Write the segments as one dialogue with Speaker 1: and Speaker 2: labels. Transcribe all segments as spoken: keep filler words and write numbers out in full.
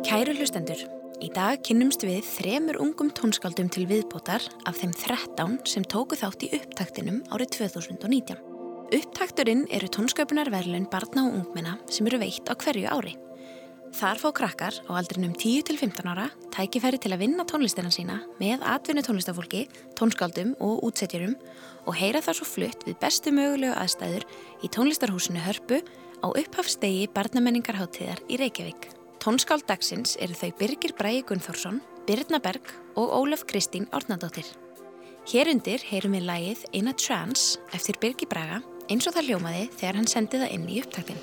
Speaker 1: Kæru hlustendur, í dag kynnumst við þremur ungum tónskáldum til viðbótar af þeim þrettán sem tóku þátt í upptaktinum árið tvö þúsund og nítján. Upptakturinn eru tónsköpunarverðlaun barna og ungmenna sem eru veitt á hverju ári. Þar fá krakkar á aldrinum tíu til fimmtán ára tækifæri til að vinna tónlistina sína með atvinnu tónlistafólki, tónskáldum og útsetjurum og heyra það svo flutt við bestu mögulegu aðstæður í tónlistarhúsinu Hörpu á upphafsdegi barnamenningarhátíðar í Reykjavík. Tónskáld dagsins eru þau Birgir Bragi Gunnþórsson, Birna Berg og Ólöf Kristín Árnadóttir. Hér undir heyrum við lagið In a Trance eftir Birgi Braga eins og það hljómaði þegar hann sendi það inn í upptaktin.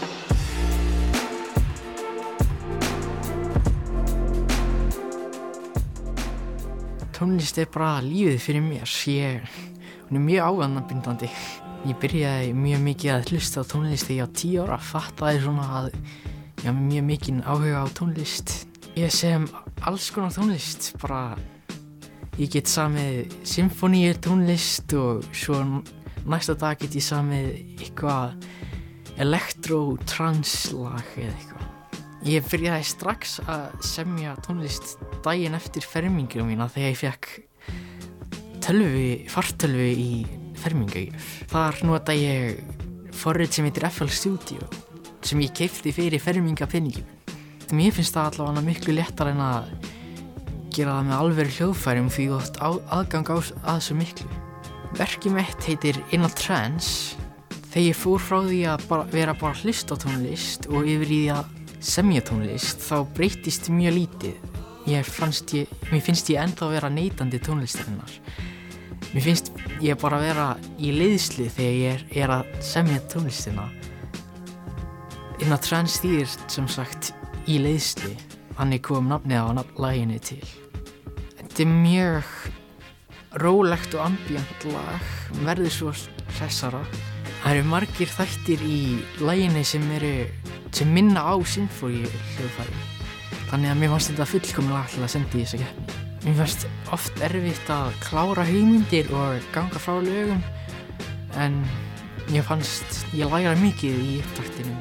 Speaker 2: Tónlist er bara lífið fyrir mér. Ég, hún er mjög ávanabindandi. Ég byrjaði mjög mikið að hlusta á tónlist þegar ég var tíu ára. Fattaði svona að ég hafði mjög mikinn áhuga á tónlist. Ég sem alls konar tónlist. Bara, ég get samið symfóníur tónlist og svo næsta dag get ég samið eitthvað elektró-translag eða eitthvað. Ég byrjaði strax að semja tónlist daginn eftir ferminguna mína þegar ég fekk tölvu, fartölvu í fermingargjöf. Þar nota ég forrit sem heitir F L Studio sem ég keypti fyrir fermingarpeningum. Mér finnst það allavega miklu léttar en að gera það með alvöru hljóðfærum því þú átt aðgang á að svo miklu. Verkið mitt heitir In a Trance. Þegar ég fór frá því að bara, vera bara að hlusta á tónlist og yfir í því að semja tónlist, þá breytist mjög lítið. Ég fannst ég, mér finnst ég ennþá vera neytandi tónlistarinnar. Mér finnst ég bara vera í leiðslu þegar ég er, er að semja tónlistina. In a Trance þýðir sem sagt í leiðslu, þannig kom nafnið á laginu til. Þetta er mjög rólegt og ambient lag, verður svo hressara. Það eru margir þættir í laginu sem eru sem minna á sinfóníu hljóðfæri. Þannig að mér fannst þetta fullkomlega til að senda í þessa keppni. Mér fannst oft erfitt að klára hugmyndir og ganga frá lögum, en mér fannst ég læra mikið í upptaktinum.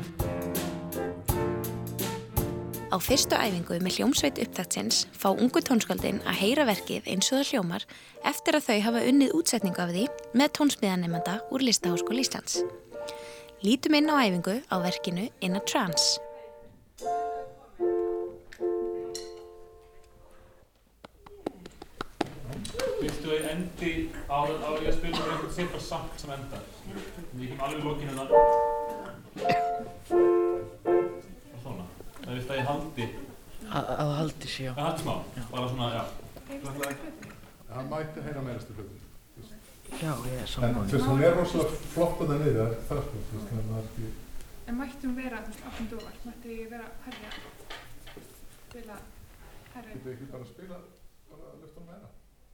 Speaker 1: Á fyrstu æfingu með hljómsveit upptaktsins fá ungu tónskáldin að heyra verkið eins og það hljómar eftir að þau hafa unnið útsetningu af því með tónsmíðanemanda úr Listaháskóla Íslands. Lítum inn á æfingu á verkinu In a Trance.
Speaker 3: Viltu að ég endi á að ég spila með einhvern sérfar samt sem endar? Við ekki alveg lokin hérna. Og svona. Það viltu að ég haldi.
Speaker 2: Að það haldi sig, já.
Speaker 3: Það haldi smá, bara svona, já.
Speaker 4: Hann mætti heyra meirastu hlutum.
Speaker 2: Já, ég er saman.
Speaker 4: En þess að hún er rosalega flott að það niður, það er þess að það er ekki...
Speaker 5: En mætti hún vera, þú veist, áttund óvart? Mætti ég vera herri að spila herri?
Speaker 4: Getur ekki bara að spila, bara að lyfta hún meira?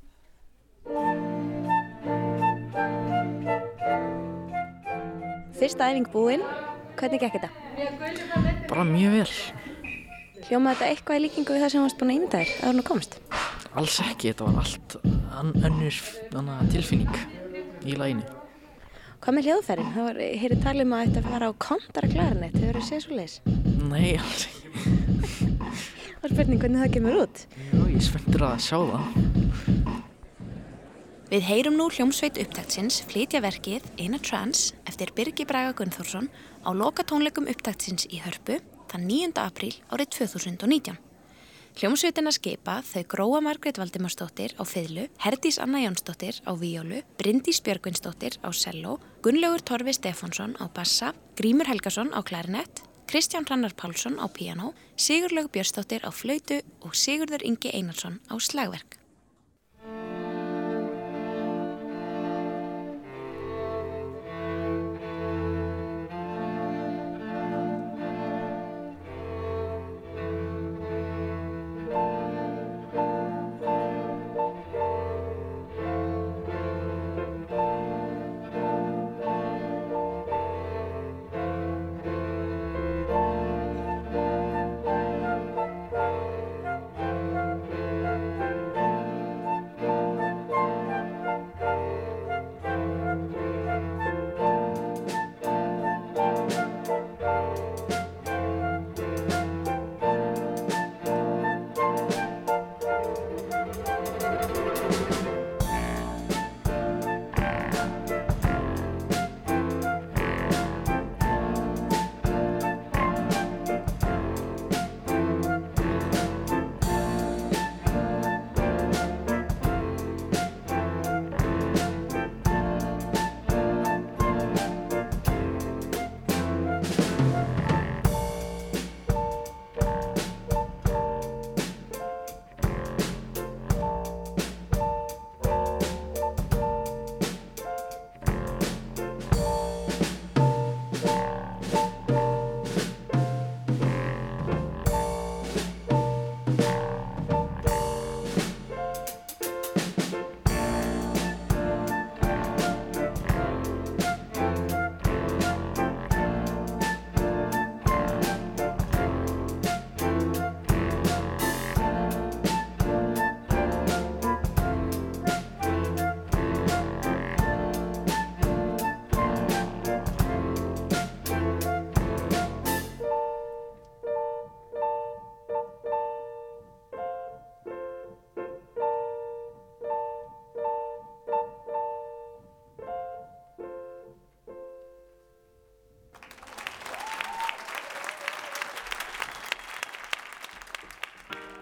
Speaker 1: Fyrsta æfing búin, hvernig gekk þetta?
Speaker 2: Bara mjög vel.
Speaker 1: Hljómaði þetta eitthvað í líkingu við það sem varst búin að ímynda þér áður en þú komst?
Speaker 2: Alls ekki, þetta var allt önnur tilfinning í laginu.
Speaker 1: Hvað með hljóðfærin? Það var, hér er talið um að þetta fara á kontara klarinett, hefur þú séð svoleiðis?
Speaker 2: Nei, alls ekki.
Speaker 1: Það var spurning hvernig það kemur út.
Speaker 2: Jú, ég er spenntur að sjá það.
Speaker 1: Við heyrum nú hljómsveit upptaktsins flytja verkið In a Trance eftir Birgi Braga Gunnþórsson á lokatónleikum upptaktsins í Hörpu þann níunda apríl árið tvö þúsund og nítján. Hljómsveitina skipa þau Gróa Margrét Valdimarsdóttir á fiðlu, Herdís Anna Jónsdóttir á víólu, Bryndís Björgvinsdóttir á selló, Gunnlaugur Torfi Stefánsson á bassa, Grímur Helgason á klarinett, Kristján Hrannar Pálsson á píanó, Sigurlaug Björnsdóttir á flautu og Sigurður Ingi Einarsson á slagverk.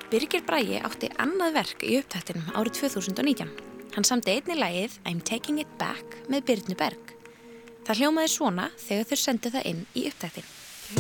Speaker 1: Birgir Bragi átti annað verk í upptaktinum árið tvö þúsund og nítján. Hann samdi einnig lagið I'm Taking It Back með Birnu Berg. Það hljómaði svona þegar þau sendu það inn í upptaktin.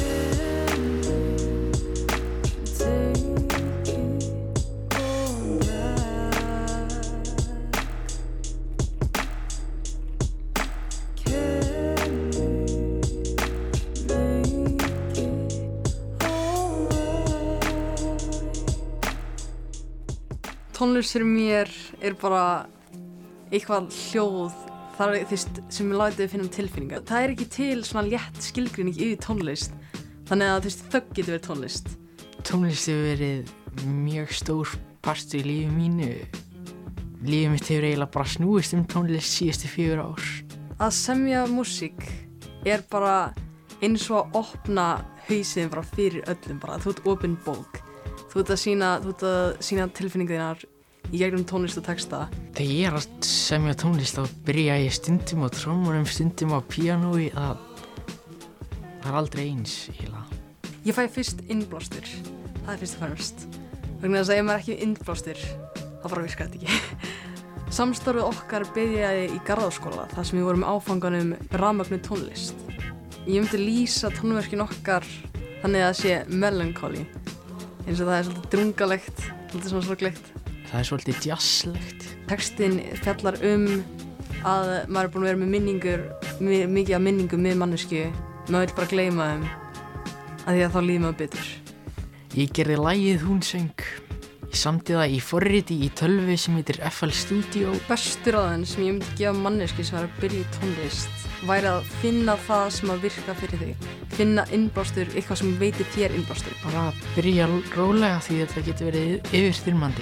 Speaker 6: Tónlist fyrir mér er bara eitthvað hljóð þar, þvist, sem ég látið að finna um tilfinningar. Það er ekki til svona létt skilgreining yfir tónlist, þannig að þvist, þögn getur verið tónlist.
Speaker 2: Tónlist hefur verið mjög stór partur í lífi mínu. Lífið mitt hefur eiginlega bara snúist um tónlist síðustu fjögur ár.
Speaker 6: Að semja músík er bara eins og að opna hausinn bara fyrir öllum, bara þú ert opin bók. Þú ert að sína, þú ert að sína tilfinningar þínar í gegnum tónlist og texta.
Speaker 2: Þegar ég er að semja tónlist þá byrja ég stundum á trommunum, stundum á píanói. Það, það er aldrei eins eiginlega.
Speaker 6: Ég fæ fyrst innblástur, það er fyrst og fremst. Vegna þess að ef maður er ekki innblástur, þá bara virkar þetta ekki. Samstarfið okkar byrjaði í Garðaskóla, þar sem við vorum áfanganum rafmögnuð tónlist. Ég myndi lýsa tónverkin okkar þannig að það sé melancholy. Eins og það er svolítið drungalegt, svolítið svona sorglegt.
Speaker 2: Það er svolítið jazzlegt.
Speaker 6: Textinn fjallar um að maður er búinn að vera með minningur, mikið af minningum með mannesku. Maður vill bara gleyma þeim, af því að þá líður maður betur.
Speaker 2: Ég gerði lagið Hún söng. Ég samdi það í forriti í tölvu sem heitir F L Studio.
Speaker 6: Bestur ráðinn sem ég myndi gefa mannesku sem er að byrja í tónlist væri að finna það sem að virka fyrir þig. Finna innblástur, eitthvað sem veitir þér innblástur.
Speaker 2: Bara byrja rólega því þetta getur verið yfirþyrmandi.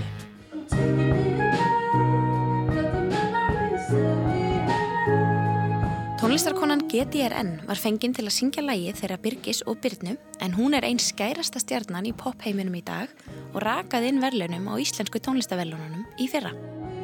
Speaker 1: Tónlistarkonan G D R N var fengin til að syngja lagið þeirra Birgis og Birnu, en hún er ein skærasta stjarnan í popheiminum í dag og rakaði inn verðlaunum á íslensku tónlistaverðlaununum í fyrra.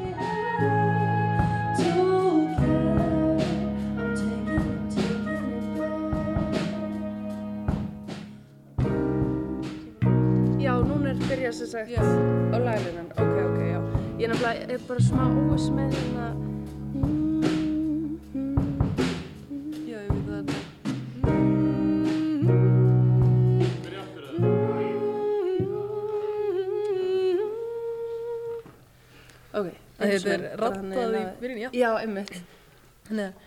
Speaker 7: Já, núna er byrjað sem sagt á laglinnan. Ok, ok, já. Ég nefnilega er bara smá óviss með hérna.
Speaker 6: Já, ég veit það. Ok, þetta er rattað í byrjun, já.
Speaker 7: Já, einmitt.
Speaker 6: Þannig að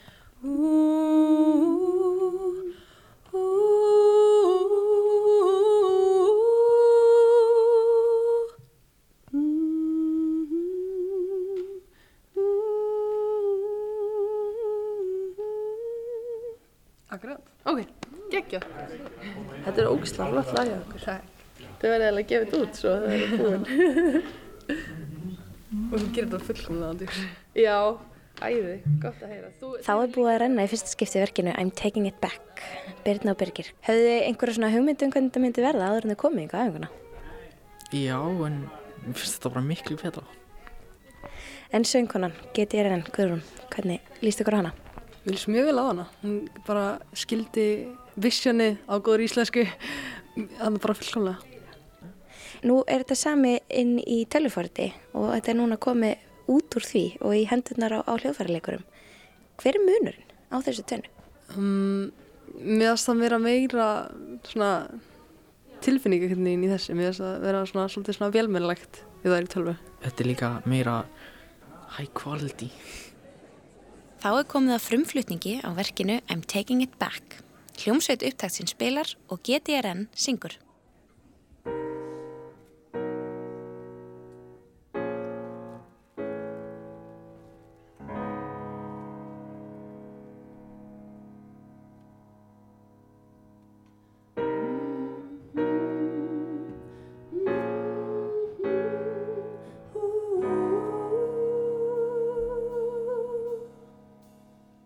Speaker 6: Akkurat.
Speaker 7: Ok, geggjað. Þetta er ógeðslega flott lag hjá okkur. Takk. Það verði eiginlega að gefa þetta út svo það er búin.
Speaker 6: Og þú gerir þetta fullkomlega andur.
Speaker 7: Já, æði, gott að heyra. Þú,
Speaker 1: Þá er búið að renna í fyrsta skipti verkinu I'm Taking It Back, Birna og Birgir. Höfðu þið einhverja svona hugmynd um hvernig þetta myndi verða áður en þið komið ykkur á æfinguna?
Speaker 2: Já, en mér finnst þetta bara miklu betra.
Speaker 1: En söngkonan, G D R N, Guðrún, hvernig líst ykkur á hana?
Speaker 6: Mér líst mjög vel á hana. Hún bara skildi visionið á góður íslensku. Það er bara fullkomlega.
Speaker 1: Nú er þetta sami inn í tölvuforriti og þetta er núna komið út úr því og í hendurnar á, á hljóðfæraleikurum. Hver er munurinn á þessu tvennu?
Speaker 6: Um, mér finnst það vera meira svona tilfinningakennin í þessu. Mér finnst það vera svona svolítið svona vélmennilegt við það er í tölvu.
Speaker 2: Þetta er líka meira high quality.
Speaker 1: Þá er komið að frumflutningi á verkinu I'm Taking It Back. Hljómsveit upptaktsins spilar og G D R N syngur.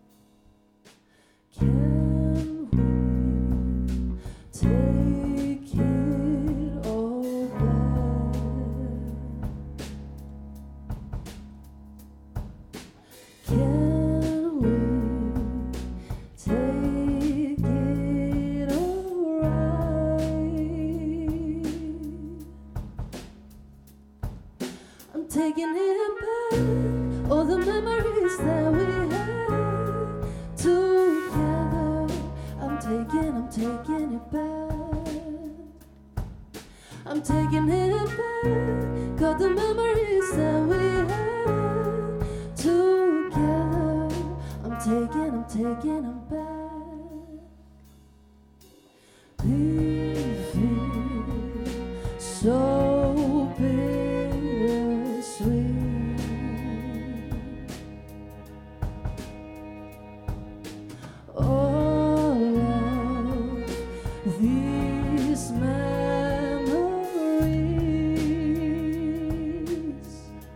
Speaker 8: Can we take taking, I'm taking it back. I'm taking it back. Got the memories that we had together. I'm taking, I'm taking them back. We feel so bittersweet. All of these memories,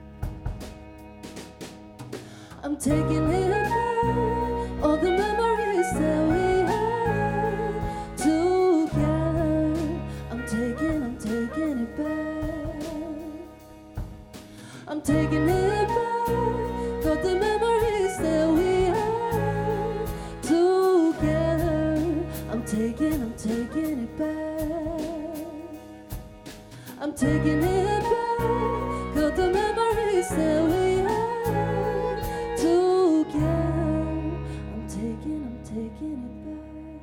Speaker 8: I'm taking it back. All the memories that we had together. I'm taking, I'm taking it back. I'm taking it back. Got the memories that we had together. I'm taking, I'm taking it back. I'm taking it back. Got the memories that we had together. I'm taking, I'm taking it back.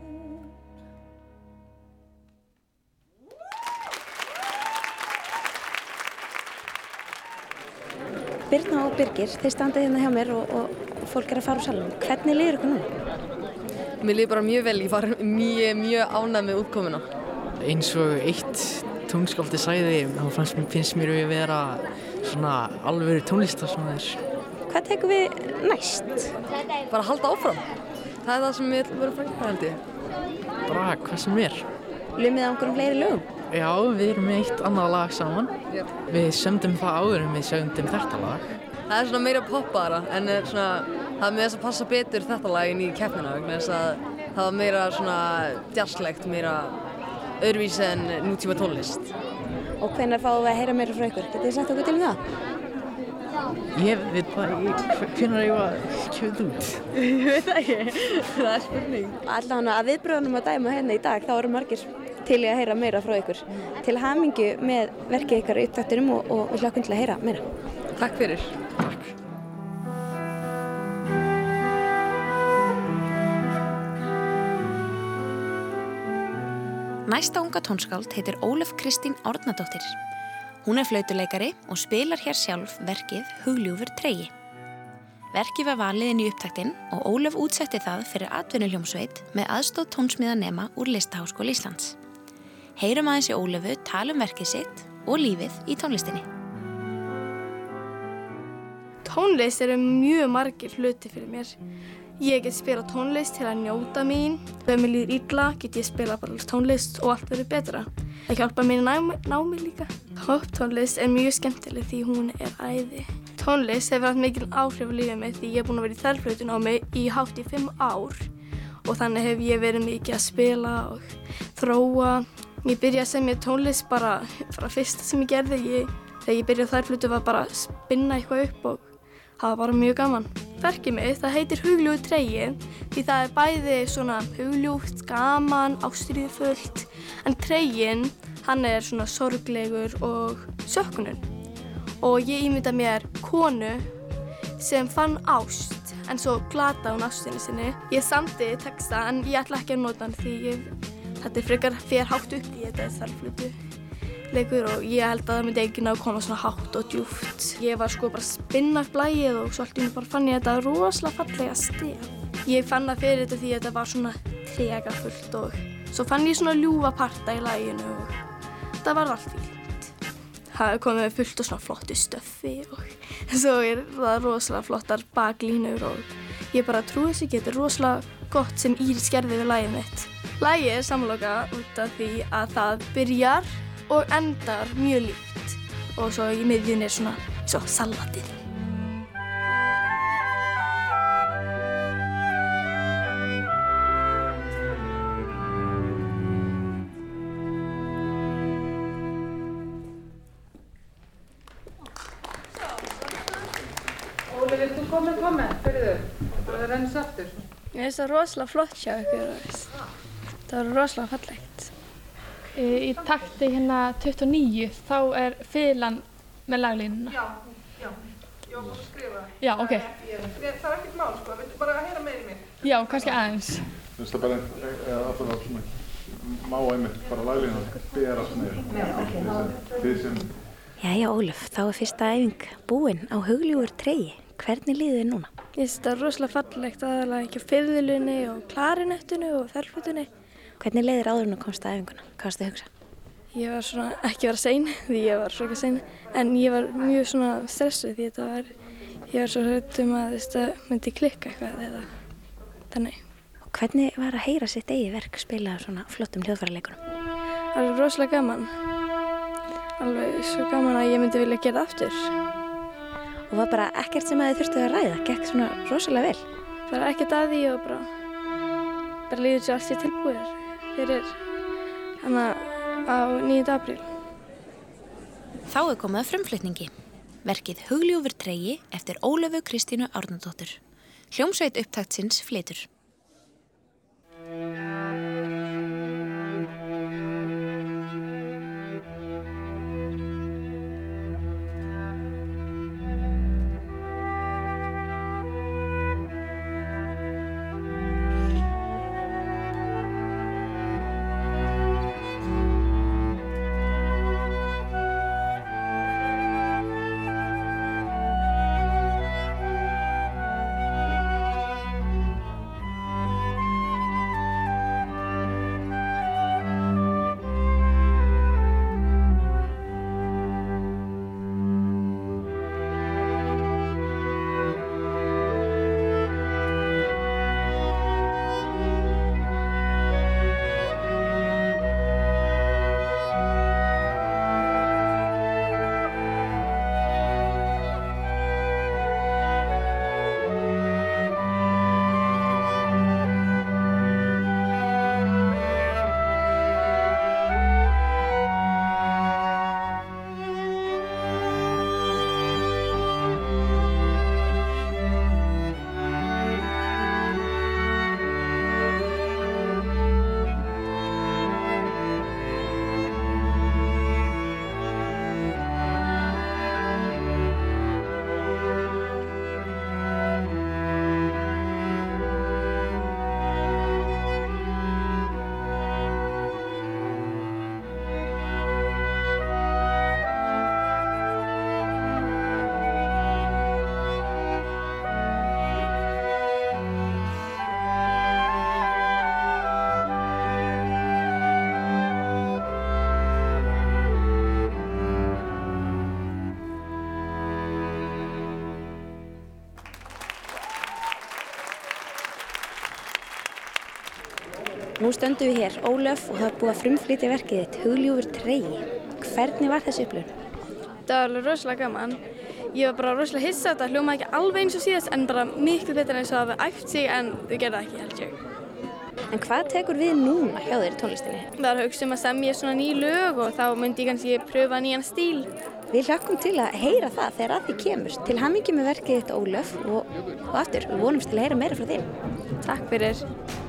Speaker 9: Birna og Birgir, þið standið hérna hjá mér og, og fólk er að fara úr salnum. Hvernig líður ykkur núna?
Speaker 6: Mér líður bara mjög vel, ég var mjög, mjög ánægð með útkomuna.
Speaker 2: Eins og eitt tónskáldi sagði, þá finnst, finnst mér við vera svona alvöru tónlistarsmaður.
Speaker 9: Hvað tekum við næst?
Speaker 6: Bara halda áfram. Það er það sem við verðum frá að held ég.
Speaker 2: Bara hvað sem er.
Speaker 9: Lumið á einhverjum fleiri lögum?
Speaker 2: Já, við erum með eitt annað lag saman.
Speaker 6: Yep.
Speaker 2: Við sömdum það áður en við sömdum þetta lag.
Speaker 6: Það er svona meira poppaðara, en er svona, það er með þess að passa betur þetta lag inn í keppnina, vegna þess að það var meira svona jazzlegt, meira öðruvísi en nútíma tónlist.
Speaker 9: Og hvenær fáum við að heyra meira frá ykkur? Getið þið sagt okkur til um það?
Speaker 2: Ég veit bara, hvenær ég var kjöld út.
Speaker 9: Ég veit það ekki, það er spurning. Allavega að viðbröðunum að dæma hérna í dag, þá eru margir til í að heyra meira frá ykkur. Til hamingju með verkið ykkar í upptaktinum og, og við hlökkum til að heyra meira.
Speaker 6: Takk fyrir.
Speaker 2: Takk.
Speaker 1: Næsta unga tónskáld heitir Ólöf Kristín Árnadóttir. Hún er flautuleikari og spilar hér sjálf verkið Hugljúfur tregi. Verkið var valið inn í upptaktinn og Ólöf útsetti það fyrir atvinnuhljómsveit með aðstoð tónsmíðanema úr Listaháskóla Íslands. Heyrum aðeins í Ólöfu tala um verkið sitt og lífið í tónlistinni.
Speaker 10: Tónlist eru mjög margir hluti fyrir mér. Ég get spila tónlist til að njóta mín. Þegar mér líður illa get ég spila bara tónlist og allt verður betra. Það hjálpar mér að ná mig líka. Popptónlist er mjög skemmtileg því hún er æði. Tónlist hefur haft mikil áhrif á lífið mitt því ég er búin að vera í þverflautunámi í hátt í fimm ár og þannig hef ég verið mikið að spila og þróa. Ég byrjaði að semja tónlist bara frá fyrsta sem ég gerði. Ég, þegar ég byrjaði á þverflautu var bara að spinna eitthvað upp og það var bara mjög gaman. Verkið mitt, það heitir Hugljúfur tregi því það er bæði svona hugljúft, gaman, ástríðufullt en treginn, hann er svona sorglegur og söknun. Og ég ímynda mér konu sem fann ást en svo glataði hún ástinni sinni. Ég samdi texta en ég ætla ekki að nota hann því ég, þetta er frekar fer hátt upp í þetta þverflautu leikur og ég held að það myndi ekki ná að koma svona hátt og djúpt. Ég var sko bara að spinna upp lagið og svo allt í einu bara fann ég þetta rosalega fallega stef. Ég fann það fyrir þetta því þetta var svona tregafullt og svo fann ég svona ljúfa parta í laginu og það var allt fínt. Það komið fullt og svona flottu stöffi og svo er það rosalega flottar baklínur og ég bara trúi þess ekki, þetta er rosalega gott sem Íris gerði við lagið mitt. Lagið er samloka út af því að það byrjar og endar mjög líkt og svo í miðjunni er svona svo salatið.
Speaker 5: Óli, vilt þú koma með koma? Fyrir þau, það rennst aftur.
Speaker 10: Ég finnst það rosalega flott hjá ykkur. Það var rosalega fallegt.
Speaker 5: Í takti hérna tuttugu og níu, þá er fiðlan með laglínuna.
Speaker 11: Já, já, ég var bara að skrifa.
Speaker 5: Já, ok.
Speaker 11: Það er ekkert mál, sko, viltu bara heyra meira í mér?
Speaker 5: Já, kannski aðeins.
Speaker 4: finnst það bara eða alltaf svona má einmitt bara laglíðan að bera með því sem
Speaker 1: Jæja Ólöf, þá er fyrsta æfing búin á Hugljúfur tregi. Hvernig líður þið núna?
Speaker 10: Ég finnst þetta rosalega fallegt aðalega ekki á fiðlunni og klarinettinu og þerflutunni.
Speaker 1: Hvernig leiðir áður en þú komst að æfinguna? Hvað varstu að hugsa?
Speaker 10: Ég var svona ekki vera sein því ég var svona sein en ég var mjög svona stressuð því þetta var ég var svo hrædd um að þetta myndi klikka eitthvað eða þannig.
Speaker 1: Og hvernig var að heyra sitt eigið verk spila svona flottum hljóðfæraleikunum?
Speaker 10: Það var rosalega gaman. Alveg svo gaman að ég myndi vilja gera aftur.
Speaker 1: Og var bara ekkert sem að þið þurftu að ræða, gekk svona rosalega vel?
Speaker 10: Bara ekkert að því og bara, bara líður sér allt sér tilbúið fyrir hana á níunda apríl.
Speaker 1: Þá er komið að frumflutningi. Verkið Hugljúfur tregi eftir Ólöfu Kristínu Árnadóttur. Hljómsveit upptaktsins flytur. Nú stöndum við hér, Ólöf, og það er búið að frumflytja verkið þitt, Hugljúfur tregi. Hvernig var þessi upplifun?
Speaker 10: Það var alveg rosalega gaman. Ég var bara rosalega hissa, þetta hljómaði ekki alveg eins og síðast en bara miklu betur eins og það var æft sig en þau gerði það ekki, held ég.
Speaker 1: En hvað tekur við núna hjá þér í tónlistinni?
Speaker 10: Það var hugsa um að semja svona ný lög og þá myndi ég kannski pröfa nýjan stíl.
Speaker 1: Við hlökkum til að heyra það þegar að því kemur. Til hamingju með verkið þitt, Ólöf, og, og aftur, við vonumst til að heyra meira frá þér.
Speaker 10: Takk fyrir.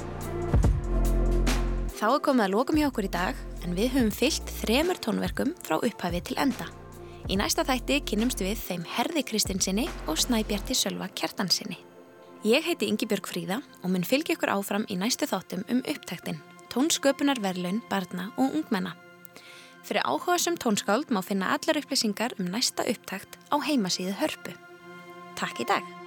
Speaker 1: Þá er komið að lokum hjá okkur í dag, en við höfum fyllt þremur tónverkum frá upphafi til enda. Í næsta þætti kynnumst við þeim Herði Kristinsinni og Snæbjarti Sölva Kjartansinni. Ég heiti Ingibjörg Fríða og mun fylgja ykkur áfram í næstu þáttum um upptaktin, tónsköpunarverðlaun barna og ungmenna. Fyrir áhugasöm tónskáld má finna allar upplýsingar um næsta upptakt á heimasíðu Hörpu. Takk í dag!